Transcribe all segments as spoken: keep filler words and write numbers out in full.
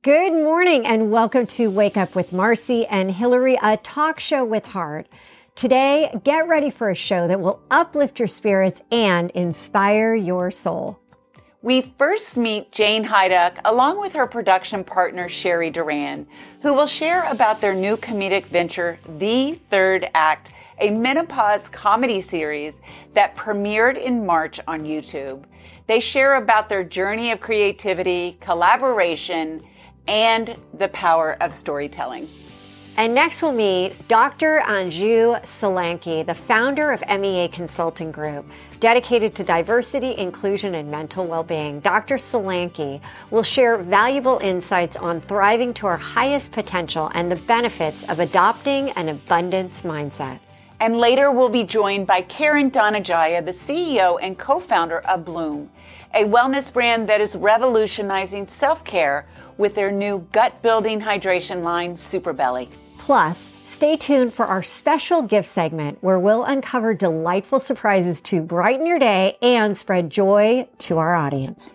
Good morning and welcome to Wake Up with Marcy and Hillary, a talk show with heart. Today, get ready for a show that will uplift your spirits and inspire your soul. We first meet Jane Hyduck along with her production partner, Sherry Duran, who will share about their new comedic venture, The Third Act, a menopause comedy series that premiered in March on YouTube. They share about their journey of creativity, collaboration, and the power of storytelling. And next we'll meet Doctor Anju Solanki, the founder of M E A Consulting Group, dedicated to diversity, inclusion, and mental well-being. Doctor Solanki will share valuable insights on thriving to our highest potential and the benefits of adopting an abundance mindset. And later we'll be joined by Karen Donajaya, the C E O and co-founder of Bloom, a wellness brand that is revolutionizing self-care with their new gut-building hydration line, Superbelly. Plus, stay tuned for our special gift segment where we'll uncover delightful surprises to brighten your day and spread joy to our audience.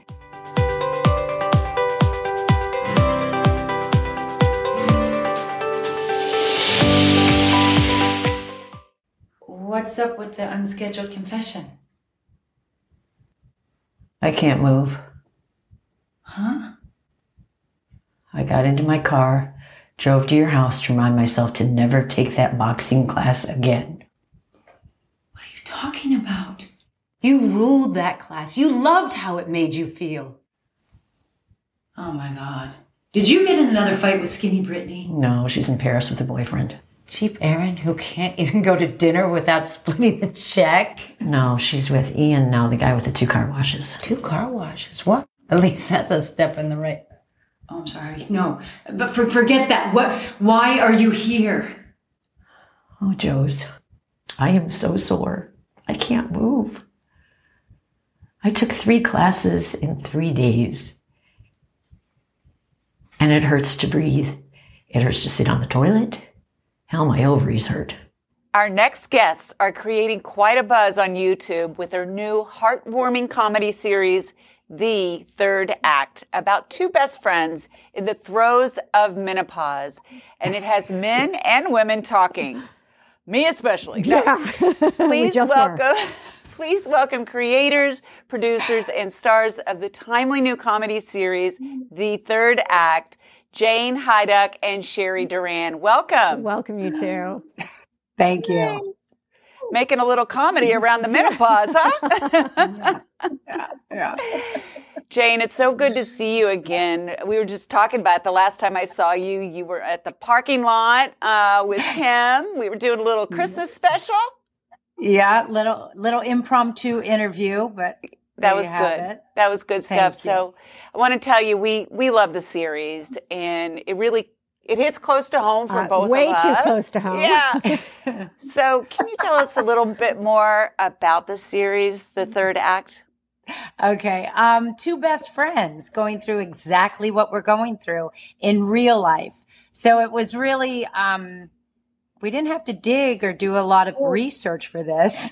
What's up with the unscheduled confession? I can't move. Huh? I got into my car, drove to your house to remind myself to never take that boxing class again. What are you talking about? You ruled that class. You loved how it made you feel. Oh my God. Did you get in another fight with Skinny Brittany? No, she's in Paris with her boyfriend. Cheap Aaron, who can't even go to dinner without splitting the check? No, she's with Ian now, the guy with the two car washes. Two car washes? What? At least that's a step in the right. Oh, I'm sorry. No, but for, forget that. What? Why are you here? Oh, Joes, I am so sore. I can't move. I took three classes in three days. And it hurts to breathe. It hurts to sit on the toilet. Hell, my ovaries hurt. Our next guests are creating quite a buzz on YouTube with their new heartwarming comedy series, The Third Act, about two best friends in the throes of menopause. And it has men and women talking. Me especially. No. Yeah. Please just welcome, please welcome creators, producers, and stars of the timely new comedy series, The Third Act, Jane Hyduck and Sherry Duran. Welcome. Welcome, you two. Thank you. Making a little comedy around the menopause, huh? yeah, yeah. Jane, it's so good to see you again. We were just talking about it the last time I saw you. You were at the parking lot uh, with Kim. We were doing a little Christmas special. Yeah, little little impromptu interview, but that was good. It. That was good Thank stuff. you. So I want to tell you, we we love the series, and it really it hits close to home for Uh, both way of us. too close to home. Yeah. So can you tell us a little bit more about the series, The Third Act? Okay, um, two best friends going through exactly what we're going through in real life. So it was really, um, we didn't have to dig or do a lot of research for this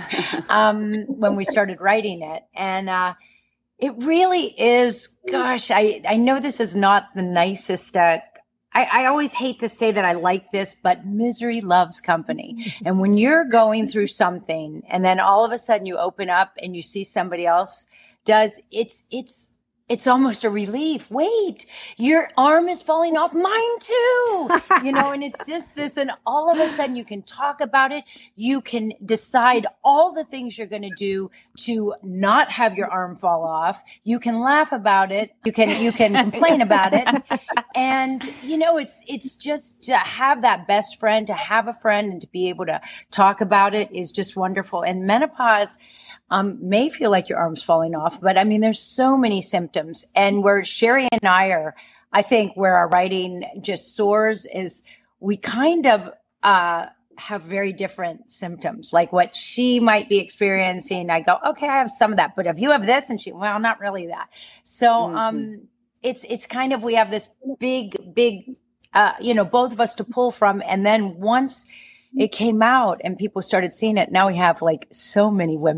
um, when we started writing it. And uh, it really is, gosh, I, I know this is not the nicest uh, I, I always hate to say that I like this, but misery loves company. And when you're going through something and then all of a sudden you open up and you see somebody else does, it's, it's, it's almost a relief. Wait, your arm is falling off. Mine too. You know, and it's just this, and all of a sudden you can talk about it. You can decide all the things you're going to do to not have your arm fall off. You can laugh about it. You can, you can complain about it. And, you know, it's, it's just to have that best friend, to have a friend and to be able to talk about it is just wonderful. And menopause, Um, may feel like your arm's falling off, but I mean, there's so many symptoms. And where Sherry and I are, I think where our writing just soars is we kind of, uh, have very different symptoms. Like what she might be experiencing, I go, okay, I have some of that, but if you have this, and she, well, not really that. So, mm-hmm. um, it's, it's kind of, we have this big, big, uh, you know, both of us to pull from. And then once it came out and people started seeing it, now we have like so many women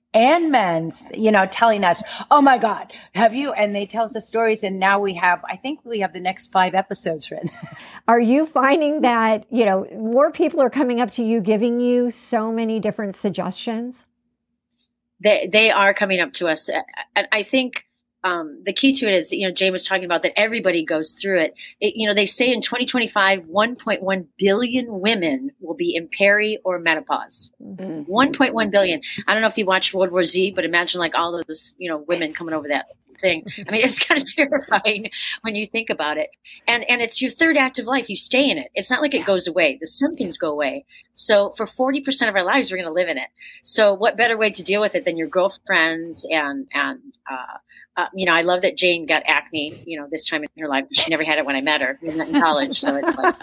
and men's, you know, telling us, oh my God, have you? And they tell us the stories. And now we have, I think we have the next five episodes written. Are you finding that, you know, more people are coming up to you, giving you so many different suggestions? They, they are coming up to us. And I think, Um, the key to it is, you know, Jane was talking about that everybody goes through it. it. You know, they say in twenty twenty-five, one point one billion women will be in peri or menopause. Mm-hmm. one point one billion. I don't know if you watched World War Z, but imagine like all those, you know, women coming over that thing. I mean, it's kind of terrifying when you think about it. And and it's your third act of life. You stay in it. It's not like it goes away. The symptoms go away. So for forty percent of our lives, we're going to live in it. So what better way to deal with it than your girlfriends and, and, uh, Uh, you know, I love that Jane got acne, you know, this time in her life. She never had it when I met her. We met in college. So it's like,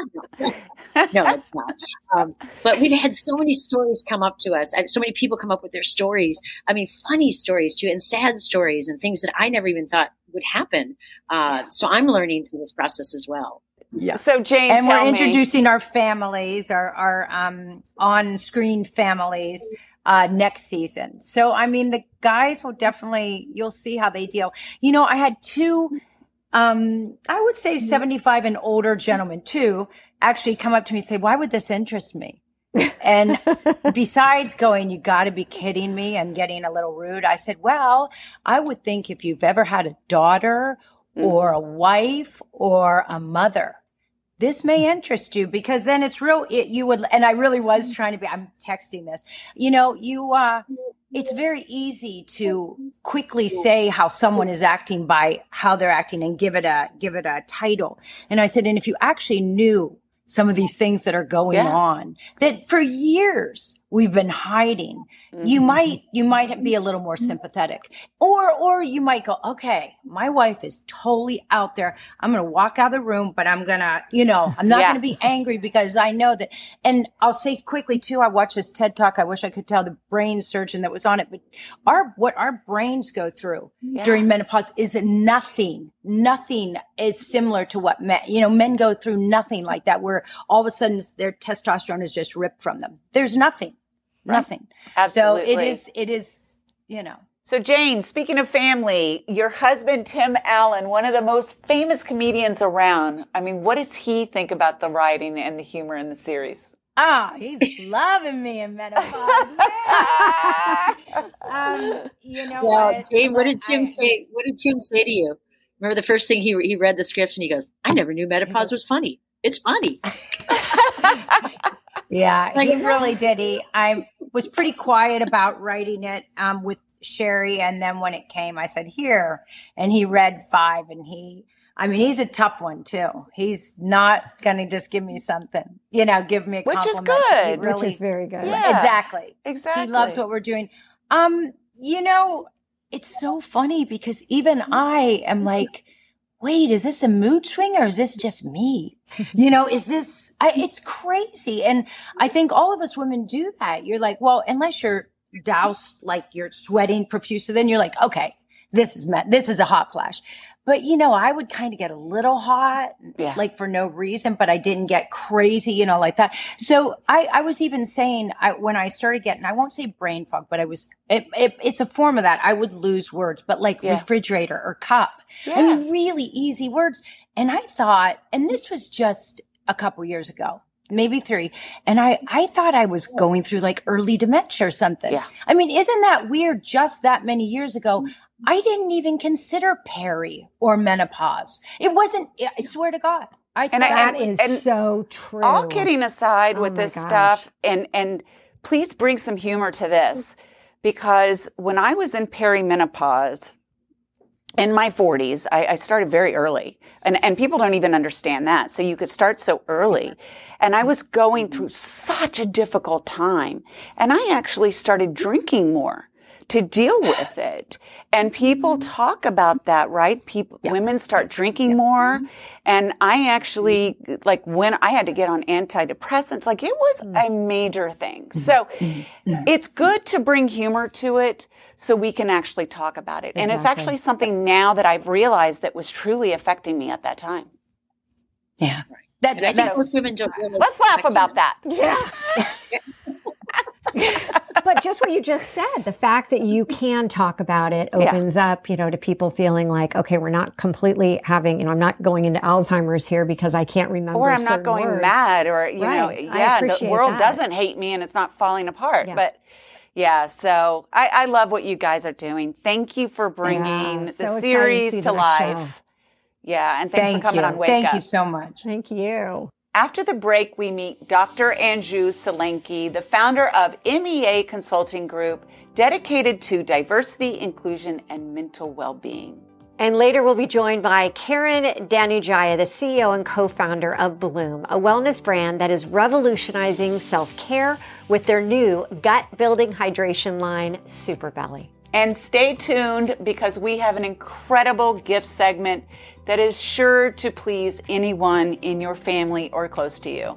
no, it's not. Um, but we've had so many stories come up to us. So many people come up with their stories. I mean, funny stories too, and sad stories and things that I never even thought would happen. Uh, so I'm learning through this process as well. Yeah. So Jane, and tell we're me. introducing our families, our, our um, on-screen families. Uh, next season. So, I mean, the guys will definitely, you'll see how they deal. You know, I had two, um, I would say seventy-five and older gentlemen too, actually come up to me and say, why would this interest me? And besides going, you got to be kidding me, and getting a little rude, I said, well, I would think if you've ever had a daughter or a wife or a mother, this may interest you, because then it's real, it, you would, and I really was trying to be, I'm texting this, you know, you, uh, it's very easy to quickly say how someone is acting by how they're acting and give it a, give it a title. And I said, and if you actually knew some of these things that are going yeah. on that for years we've been hiding, mm-hmm. you might, you might be a little more sympathetic, or, or you might go, okay, my wife is totally out there. I'm going to walk out of the room, but I'm going to, you know, I'm not yeah. going to be angry because I know that. And I'll say quickly too, I watched this TED Talk. I wish I could tell the brain surgeon that was on it, but our, what our brains go through yeah. during menopause is nothing, nothing is similar to what men, you know, men go through nothing like that, where all of a sudden their testosterone is just ripped from them. There's nothing. Right. Nothing. Absolutely. So it is, it is, you know. So Jane, speaking of family, your husband, Tim Allen, one of the most famous comedians around. I mean, what does he think about the writing and the humor in the series? Ah, oh, he's loving me in menopause. um, you know well, what? Jane, what did Tim I, say? What did Tim say to you? Remember the first thing he he read the script and he goes, "I never knew menopause was funny. It's funny." Yeah, he really did. He, I was pretty quiet about writing it um, with Sherry. And then when it came, I said, here. And he read five. And he, I mean, he's a tough one, too. He's not going to just give me something, you know, give me a Which compliment. Which is good. Really, Which is very good. Yeah, exactly. Exactly. He loves what we're doing. Um, you know, it's so funny because even I am like, wait, is this a mood swing or is this just me? You know, is this, I, it's crazy. And I think all of us women do that. You're like, well, unless you're doused, like you're sweating profusely, then you're like, okay, this is, me- this is a hot flash. But, you know, I would kind of get a little hot, yeah. like for no reason, but I didn't get crazy, you know, like that. So I, I was even saying I, when I started getting, I won't say brain fog, but I was, it, it, it's a form of that. I would lose words, but like yeah. refrigerator or cup. Yeah. I mean, really easy words. And I thought, and this was just a couple years ago, maybe three. And I, I thought I was going through like early dementia or something. Yeah. I mean, isn't that weird? Just that many years ago, I didn't even consider peri or menopause. It wasn't, I swear to God. I and that is and so true. All kidding aside oh with this gosh. stuff, and, and please bring some humor to this, because when I was in perimenopause, in my forties, I, I started very early, and, and people don't even understand that. So you could start so early. And I was going through such a difficult time, and I actually started drinking more to deal with it. And people talk about that, right? People, yeah. women start drinking yeah. more. And I actually, like when I had to get on antidepressants, like it was a major thing. So it's good to bring humor to it so we can actually talk about it. Exactly. And it's actually something now that I've realized that was truly affecting me at that time. Yeah. That's, that's, that's most women don't realize. Let's laugh about that. Yeah. but just what you just said, the fact that you can talk about it opens yeah. up, you know, to people feeling like, okay, we're not completely having, you know, I'm not going into Alzheimer's here because I can't remember. Or I'm not going words. mad, or, you right. know, yeah, the world that. doesn't hate me and it's not falling apart. Yeah. But yeah, so I, I love what you guys are doing. Thank you for bringing yeah, the so series to, to life. Show. Yeah, and thanks Thank for coming you. on Wake Thank Up. you so much. Thank you. After the break, we meet Doctor Anju Solanki, the founder of M E A Consulting Group, dedicated to diversity, inclusion, and mental well-being. And later we'll be joined by Karen Danujaya, the C E O and co-founder of Bloom, a wellness brand that is revolutionizing self-care with their new gut-building hydration line, Super Belly. And stay tuned because we have an incredible gift segment that is sure to please anyone in your family or close to you.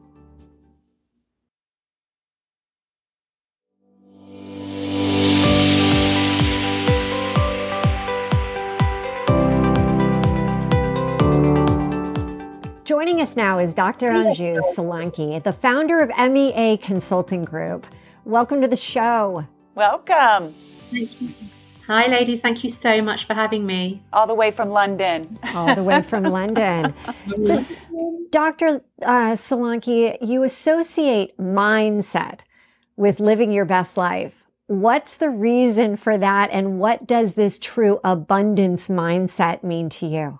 Joining us now is Doctor Anju Solanki, the founder of M E A Consulting Group. Welcome to the show. Welcome. Thank you. Hi, ladies. Thank you so much for having me. All the way from London. All the way from London. So, Doctor Uh, Solanki, you associate mindset with living your best life. What's the reason for that, and what does this true abundance mindset mean to you?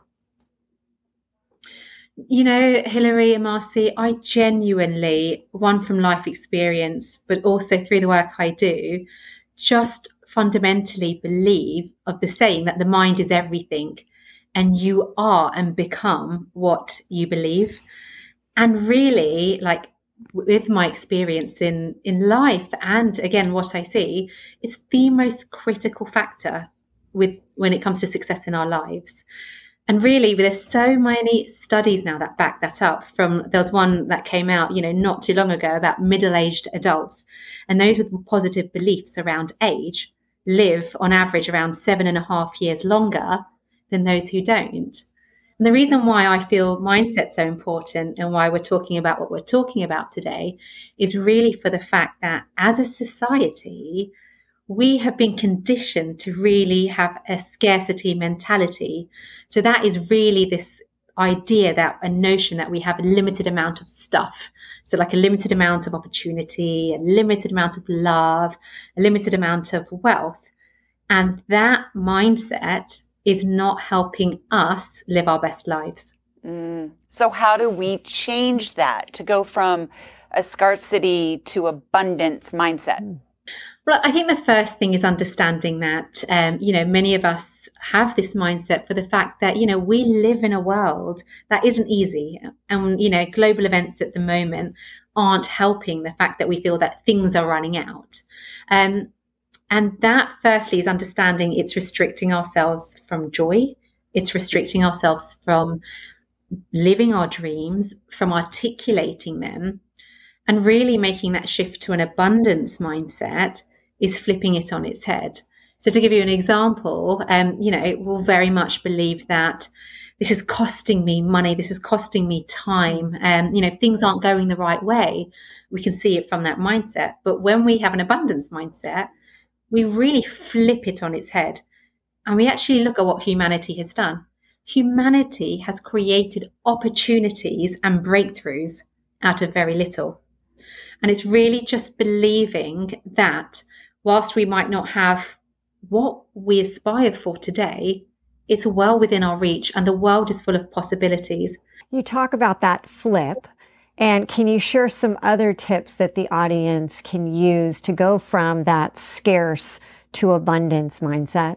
You know, Hilary and Marcy, I genuinely, one from life experience, but also through the work I do, just fundamentally believe of the saying that the mind is everything and you are and become what you believe. And really, like with my experience in, in life and again, what I see, it's the most critical factor with when it comes to success in our lives. And really, there's so many studies now that back that up. From there was one that came out, you know, not too long ago about middle-aged adults, and those with positive beliefs around age live on average around seven and a half years longer than those who don't. And the reason why I feel mindset's so important and why we're talking about what we're talking about today is really for the fact that as a society, we have been conditioned to really have a scarcity mentality. So that is really this idea that a notion that we have a limited amount of stuff. So like a limited amount of opportunity, a limited amount of love, a limited amount of wealth. And that mindset is not helping us live our best lives. Mm. So how do we change that to go from a scarcity to abundance mindset? Well, I think the first thing is understanding that, um, you know, many of us have this mindset for the fact that, you know, we live in a world that isn't easy. And, you know, global events at the moment aren't helping the fact that we feel that things are running out. Um, and that firstly is understanding it's restricting ourselves from joy. It's restricting ourselves from living our dreams, from articulating them, and really making that shift to an abundance mindset is flipping it on its head. So to give you an example, um, you know, we'll very much believe that this is costing me money, this is costing me time, um, you know, if things aren't going the right way, we can see it from that mindset. But when we have an abundance mindset, we really flip it on its head and we actually look at what humanity has done. Humanity has created opportunities and breakthroughs out of very little. And it's really just believing that whilst we might not have what we aspire for today, it's well within our reach and the world is full of possibilities. You talk about that flip, and can you share some other tips that the audience can use to go from that scarce to abundance mindset?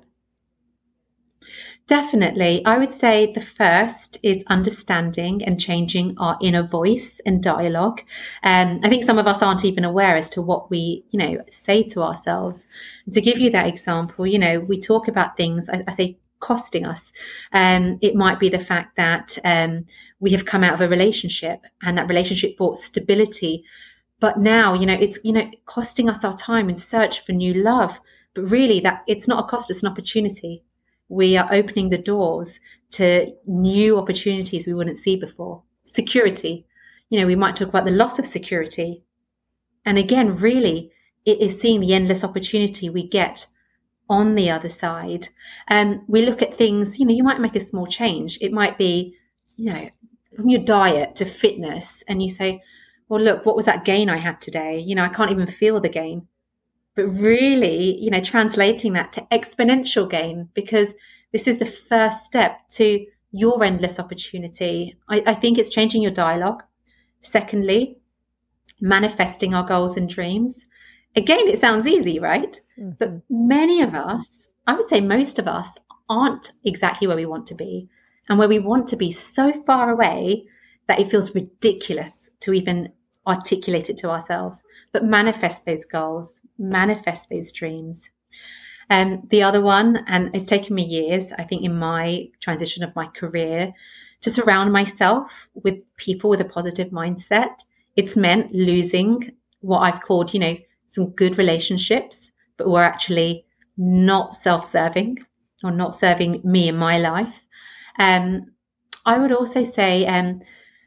Definitely. I would say the first is understanding and changing our inner voice and dialogue. Um, I think some of us aren't even aware as to what we, you know, say to ourselves. And to give you that example, you know, we talk about things, I, I say, costing us. Um, it might be the fact that um, we have come out of a relationship and that relationship brought stability. But now, you know, it's, you know, costing us our time in search for new love. But really that it's not a cost, it's an opportunity. We are opening the doors to new opportunities we wouldn't see before. Security. You know, we might talk about the loss of security. And again, really, it is seeing the endless opportunity we get on the other side. Um, we look at things, you know, you might make a small change. It might be, you know, from your diet to fitness, and you say, well, look, what was that gain I had today? You know, I can't even feel the gain. But really, you know, translating that to exponential gain, because this is the first step to your endless opportunity. I, I think it's changing your dialogue. Secondly, manifesting our goals and dreams. Again, it sounds easy, right? Mm-hmm. But many of us, I would say most of us, aren't exactly where we want to be. And where we want to be so far away that it feels ridiculous to even articulate it to ourselves. But manifest those goals, manifest those dreams. Um, the other one, and it's taken me years, I think, in my transition of my career, to surround myself with people with a positive mindset. It's meant losing what I've called, you know, some good relationships, but were actually not self-serving or not serving me in my life. Um, I would also say um,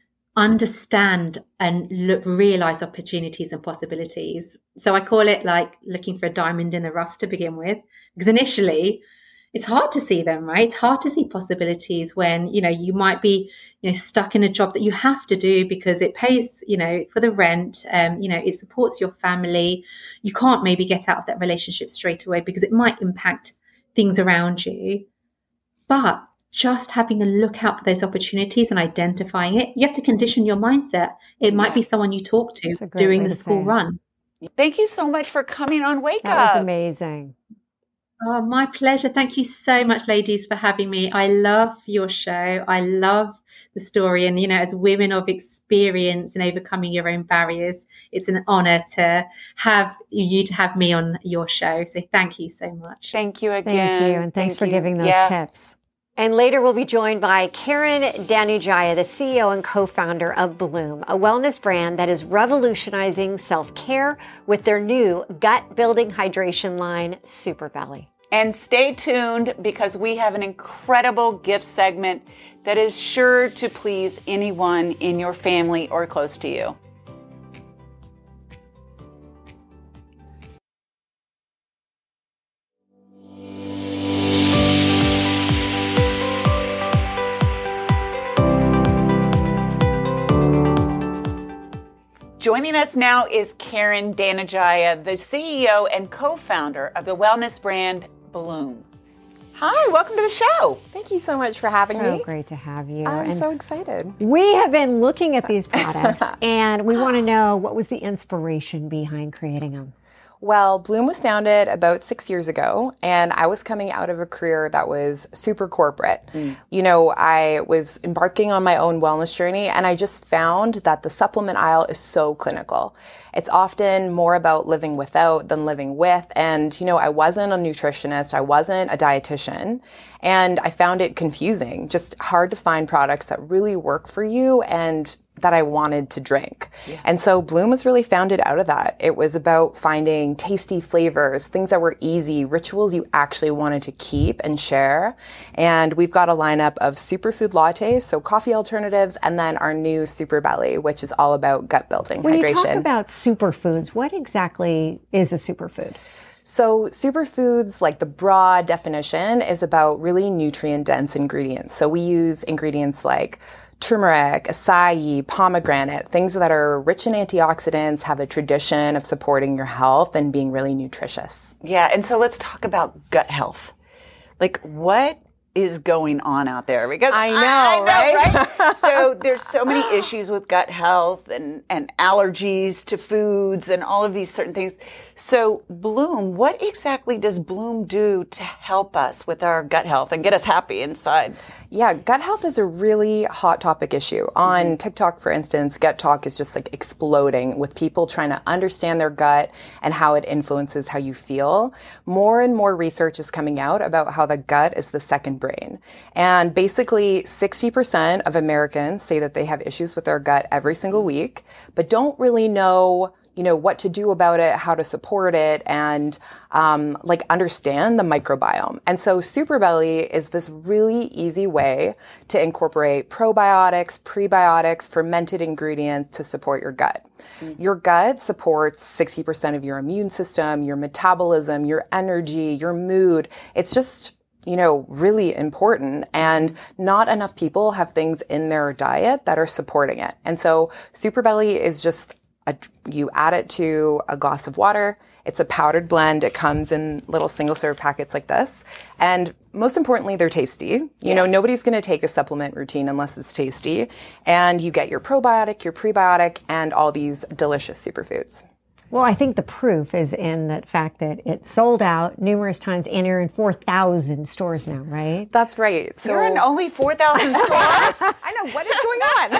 understand and look, realize opportunities and possibilities. So I call it like looking for a diamond in the rough to begin with, because initially it's hard to see them, right? It's hard to see possibilities when, you know, you might be, you know, stuck in a job that you have to do because it pays, you know, for the rent, um, you know, it supports your family. You can't maybe get out of that relationship straight away because it might impact things around you. But just having a look out for those opportunities and identifying it, you have to condition your mindset. It might yeah. be someone you talk to during the school run. Thank you so much for coming on Wake that Up. That was amazing. Oh, my pleasure. Thank you so much, ladies, for having me. I love your show. I love the story. And, you know, as women of experience in overcoming your own barriers, it's an honor to have you to have me on your show. So thank you so much. Thank you again. Thank you. And thanks Thank for you. giving those yeah. tips. And later we'll be joined by Karen Danujaya, the C E O and co-founder of Bloom, a wellness brand that is revolutionizing self-care with their new gut-building hydration line, Super Belly. And stay tuned because we have an incredible gift segment that is sure to please anyone in your family or close to you. Joining us now is Karen Danujaya, the C E O and co-founder of the wellness brand Bloom. Hi, welcome to the show. Thank you so much for having so me. So great to have you. I'm and so excited. We have been looking at these products and we want to know, what was the inspiration behind creating them? Well, Bloom was founded about six years ago, and I was coming out of a career that was super corporate. Mm. You know, I was embarking on my own wellness journey, and I just found that the supplement aisle is so clinical. It's often more about living without than living with. And, you know, I wasn't a nutritionist. I wasn't a dietitian. And I found it confusing, just hard to find products that really work for you and that I wanted to drink. Yeah. And so Bloom was really founded out of that. It was about finding tasty flavors, things that were easy, rituals you actually wanted to keep and share. And we've got a lineup of superfood lattes, so coffee alternatives, and then our new Super Belly, which is all about gut building, when hydration. When you talk about superfoods, what exactly is a superfood? So superfoods, like the broad definition, is about really nutrient-dense ingredients. So we use ingredients like turmeric, acai, pomegranate, things that are rich in antioxidants, have a tradition of supporting your health and being really nutritious. Yeah, and so let's talk about gut health. Like, what is going on out there? Because I know, I, I know right? right? So there's so many issues with gut health and, and allergies to foods and all of these certain things. So Bloom, what exactly does Bloom do to help us with our gut health and get us happy inside? Yeah, gut health is a really hot topic issue. On mm-hmm. TikTok, for instance, gut talk is just like exploding with people trying to understand their gut and how it influences how you feel. More and more research is coming out about how the gut is the second brain. And basically sixty percent of Americans say that they have issues with their gut every single week, but don't really know you know, what to do about it, how to support it, and um, like understand the microbiome. And so Superbelly is this really easy way to incorporate probiotics, prebiotics, fermented ingredients to support your gut. Mm-hmm. Your gut supports sixty percent of your immune system, your metabolism, your energy, your mood. It's just, you know, really important, and not enough people have things in their diet that are supporting it. And so Superbelly is just a, you add it to a glass of water. It's a powdered blend. It comes in little single serve packets like this. And most importantly, they're tasty. You yeah. know, nobody's going to take a supplement routine unless it's tasty. And you get your probiotic, your prebiotic, and all these delicious superfoods. Well, I think the proof is in the fact that it sold out numerous times, and you're in four thousand stores now, right? That's right. So you're in only four thousand stores? I know. What is going on?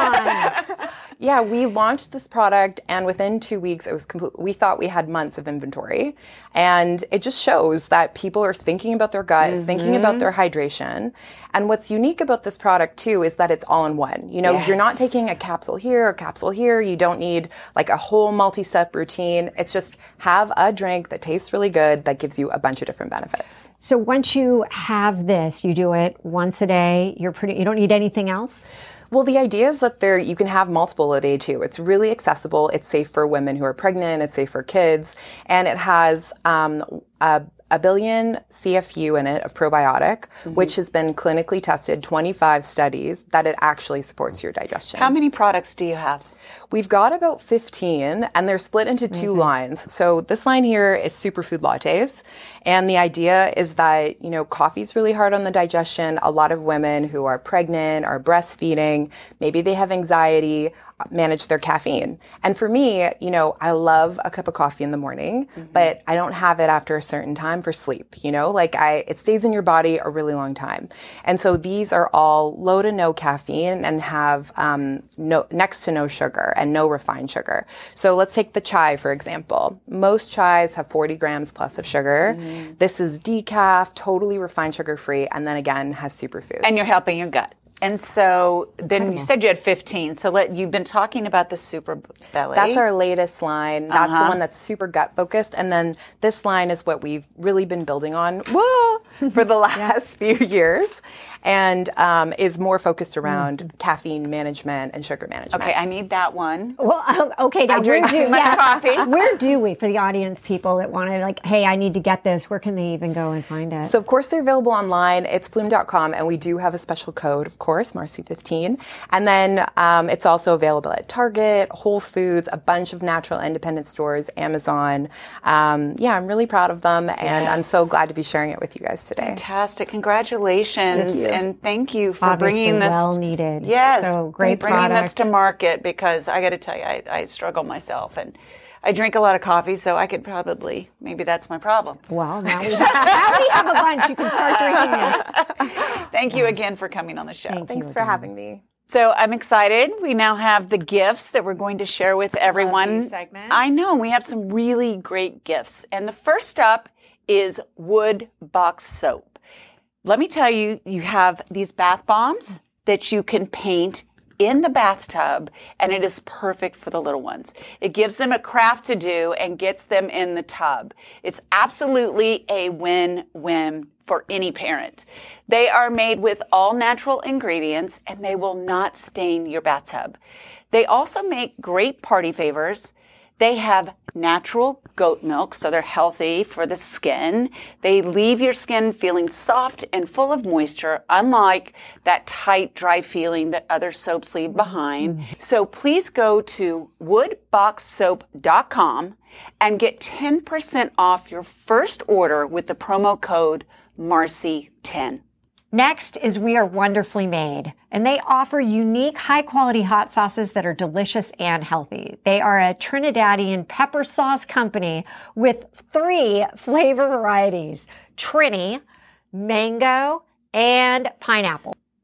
Come on. Yeah, we launched this product, and within two weeks, it was complete. We thought we had months of inventory, and it just shows that people are thinking about their gut, mm-hmm. thinking about their hydration. And what's unique about this product too is that it's all in one. You know, yes. you're not taking a capsule here, a capsule here. You don't need like a whole multi-step routine. It's just have a drink that tastes really good that gives you a bunch of different benefits. So once you have this, you do it once a day. You're pretty. You don't need anything else? Well, the idea is that there you can have multiple a day too. It's really accessible. It's safe for women who are pregnant. It's safe for kids, and it has um, a a billion C F U in it of probiotic, mm-hmm. which has been clinically tested, twenty-five studies that it actually supports your digestion. How many products do you have? We've got about fifteen, and they're split into Amazing. two lines. So this line here is superfood lattes. And the idea is that, you know, coffee's really hard on the digestion. A lot of women who are pregnant, are breastfeeding, maybe they have anxiety, manage their caffeine. And for me, you know, I love a cup of coffee in the morning, mm-hmm. but I don't have it after a certain time for sleep, you know, like I, it stays in your body a really long time. And so these are all low to no caffeine and have um, no next to no sugar and no refined sugar. So let's take the chai, for example. Most chais have forty grams plus of sugar. Mm-hmm. This is decaf, totally refined sugar-free, and then again has superfoods. And you're helping your gut. And so then Incredible. You said you had fifteen. So let, you've been talking about the Superbelly. That's our latest line. That's uh-huh. the one that's super gut focused. And then this line is what we've really been building on whoa, for the last yeah. few years. And um, is more focused around mm. caffeine management and sugar management. Okay, I need that one. Well, okay, now I drink where do, too much yeah, coffee. Where do we, for the audience people that want to like, hey, I need to get this, where can they even go and find it? So of course they're available online. It's bloom dot com, and we do have a special code, of course, Marcy fifteen. And then um, it's also available at Target, Whole Foods, a bunch of natural independent stores, Amazon. Um, yeah, I'm really proud of them, and yes. I'm so glad to be sharing it with you guys today. Fantastic. Congratulations. Thank you. And thank you for Obviously bringing this. well needed. Yes. So great bringing product. this to market, because I got to tell you, I, I struggle myself, and I drink a lot of coffee, so I could probably, maybe that's my problem. Well, now we have, now we have a bunch. You can start drinking this. Thank you again for coming on the show. Thank Thanks you for again. having me. So I'm excited. We now have the gifts that we're going to share with everyone. Love these segments. I know. We have some really great gifts. And the first up is Wood Box Soap. Let me tell you, you have these bath bombs that you can paint in the bathtub, and it is perfect for the little ones. It gives them a craft to do and gets them in the tub. It's absolutely a win-win for any parent. They are made with all natural ingredients, and they will not stain your bathtub. They also make great party favors. They have natural goat milk, so they're healthy for the skin. They leave your skin feeling soft and full of moisture, unlike that tight, dry feeling that other soaps leave behind. Mm-hmm. So please go to wood box soap dot com and get ten percent off your first order with the promo code Marcy ten. Next is We Are Wonderfully Made, and they offer unique, high-quality hot sauces that are delicious and healthy. They are a Trinidadian pepper sauce company with three flavor varieties: Trini, mango, and pineapple.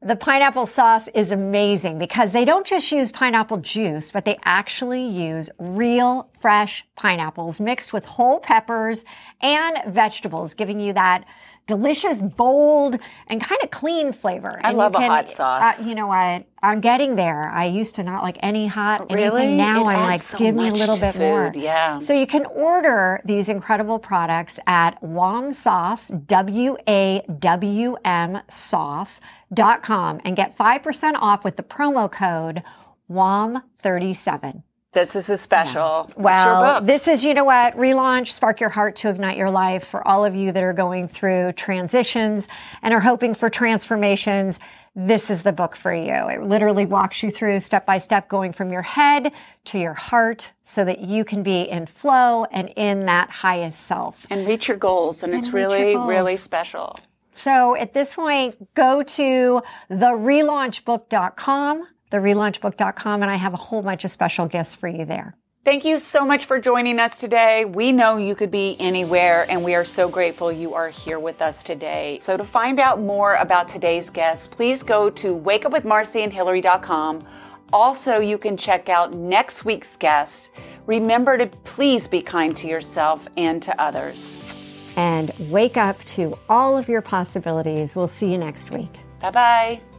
The pineapple sauce is amazing because they don't just use pineapple juice, but they actually use real fresh pineapples mixed with whole peppers and vegetables, giving you that delicious, bold, and kind of clean flavor. I and love you can, a hot sauce. Uh, you know what? I'm getting there. I used to not like any hot Really? anything. Now It I'm like, adds so give me a much little to bit food, more. yeah. So you can order these incredible products at Wam Sauce, W A W M sauce dot com and get five percent off with the promo code W A M thirty-seven. This is a special. It's your Well, book. this is, you know what, Relaunch, Spark Your Heart to Ignite Your Life for all of you that are going through transitions and are hoping for transformations. This is the book for you. It literally walks you through step by step, going from your head to your heart so that you can be in flow and in that highest self. And reach your goals. And, And it's reach your really, goals. really special. So at this point, go to the relaunch book dot com, the relaunch book dot com, and I have a whole bunch of special gifts for you there. Thank you so much for joining us today. We know you could be anywhere, and we are so grateful you are here with us today. So to find out more about today's guest, please go to wake up with marcy and hillary dot com. Also, you can check out next week's guest. Remember to please be kind to yourself and to others. And wake up to all of your possibilities. We'll see you next week. Bye-bye.